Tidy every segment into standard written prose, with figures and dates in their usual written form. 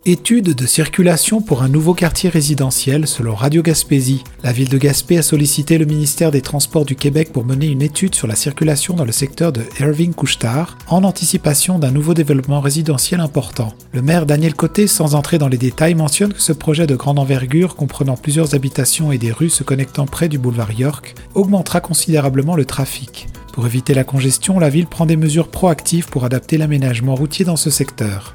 Étude de circulation pour un nouveau quartier résidentiel selon Radio Gaspésie. La ville de Gaspé a sollicité le ministère des Transports du Québec pour mener une étude sur la circulation dans le secteur de Irving-Couche-Tard en anticipation d'un nouveau développement résidentiel important. Le maire Daniel Côté, sans entrer dans les détails, mentionne que ce projet de grande envergure, comprenant plusieurs habitations et des rues se connectant près du boulevard York, augmentera considérablement le trafic. Pour éviter la congestion, la ville prend des mesures proactives pour adapter l'aménagement routier dans ce secteur.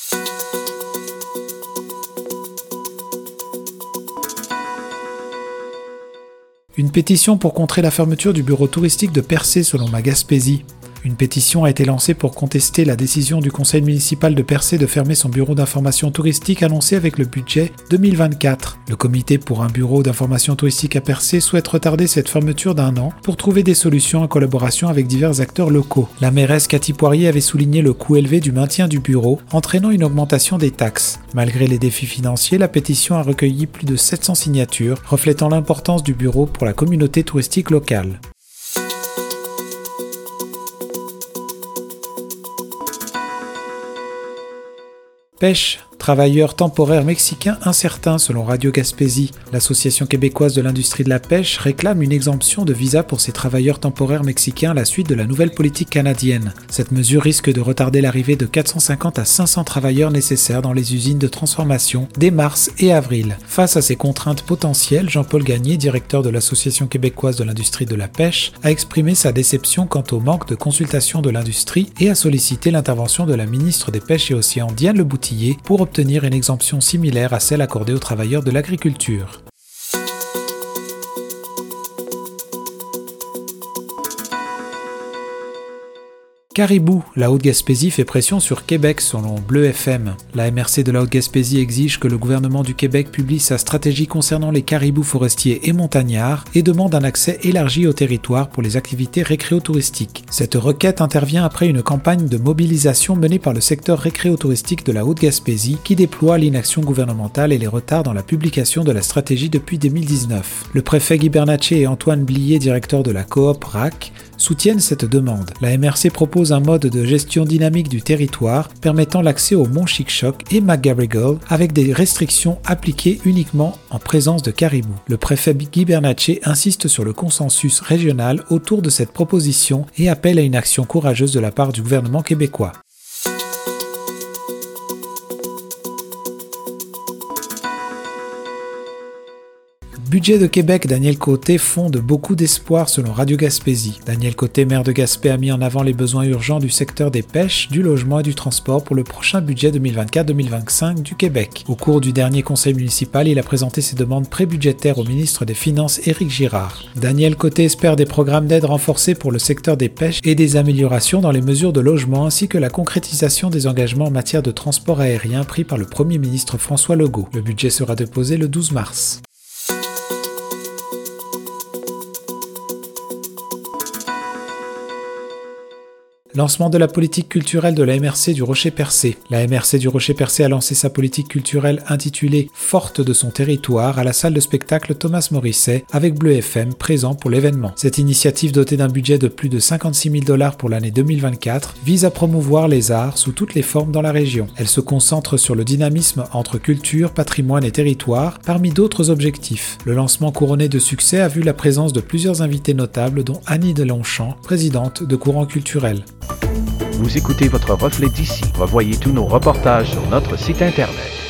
Une pétition pour contrer la fermeture du bureau touristique de Percé selon Ma Gaspésie. Une pétition a été lancée pour contester la décision du conseil municipal de Percé de fermer son bureau d'information touristique annoncé avec le budget 2024. Le comité pour un bureau d'information touristique à Percé souhaite retarder cette fermeture d'1 an pour trouver des solutions en collaboration avec divers acteurs locaux. La mairesse Cathy Poirier avait souligné le coût élevé du maintien du bureau, entraînant une augmentation des taxes. Malgré les défis financiers, la pétition a recueilli plus de 700 signatures, reflétant l'importance du bureau pour la communauté touristique locale. Pêche. Travailleurs temporaires mexicains incertains selon Radio Gaspésie. L'Association québécoise de l'industrie de la pêche réclame une exemption de visa pour ces travailleurs temporaires mexicains à la suite de la nouvelle politique canadienne. Cette mesure risque de retarder l'arrivée de 450 à 500 travailleurs nécessaires dans les usines de transformation dès mars et avril. Face à ces contraintes potentielles, Jean-Paul Gagné, directeur de l'Association québécoise de l'industrie de la pêche, a exprimé sa déception quant au manque de consultation de l'industrie et a sollicité l'intervention de la ministre des Pêches et Océans, Diane Leboutillier, pour obtenir une exemption similaire à celle accordée aux travailleurs de l'agriculture. Caribou, la Haute-Gaspésie fait pression sur Québec selon Bleu FM. La MRC de la Haute-Gaspésie exige que le gouvernement du Québec publie sa stratégie concernant les caribous forestiers et montagnards et demande un accès élargi au territoire pour les activités récréotouristiques. Cette requête intervient après une campagne de mobilisation menée par le secteur récréotouristique de la Haute-Gaspésie qui déploie l'inaction gouvernementale et les retards dans la publication de la stratégie depuis 2019. Le préfet Guy Bernatchez et Antoine Blier, directeur de la coop RAC, soutiennent cette demande. La MRC propose un mode de gestion dynamique du territoire permettant l'accès au Mont Chic-Choc et McGarrigle avec des restrictions appliquées uniquement en présence de caribous. Le préfet Guy Bernatchez insiste sur le consensus régional autour de cette proposition et appelle à une action courageuse de la part du gouvernement québécois. Budget de Québec, Daniel Côté fonde beaucoup d'espoir selon Radio Gaspésie. Daniel Côté, maire de Gaspé, a mis en avant les besoins urgents du secteur des pêches, du logement et du transport pour le prochain budget 2024-2025 du Québec. Au cours du dernier conseil municipal, il a présenté ses demandes prébudgétaires au ministre des Finances Éric Girard. Daniel Côté espère des programmes d'aide renforcés pour le secteur des pêches et des améliorations dans les mesures de logement ainsi que la concrétisation des engagements en matière de transport aérien pris par le Premier ministre François Legault. Le budget sera déposé le 12 mars. Lancement de la politique culturelle de la MRC du Rocher-Percé. La MRC du Rocher-Percé a lancé sa politique culturelle intitulée « Forte de son territoire » à la salle de spectacle Thomas Morisset avec Bleu FM présent pour l'événement. Cette initiative dotée d'un budget de plus de 56 000 $ pour l'année 2024 vise à promouvoir les arts sous toutes les formes dans la région. Elle se concentre sur le dynamisme entre culture, patrimoine et territoire parmi d'autres objectifs. Le lancement couronné de succès a vu la présence de plusieurs invités notables dont Annie Delonchamp, présidente de Courant Culturel. Vous écoutez votre reflet d'ici. Revoyez tous nos reportages sur notre site internet.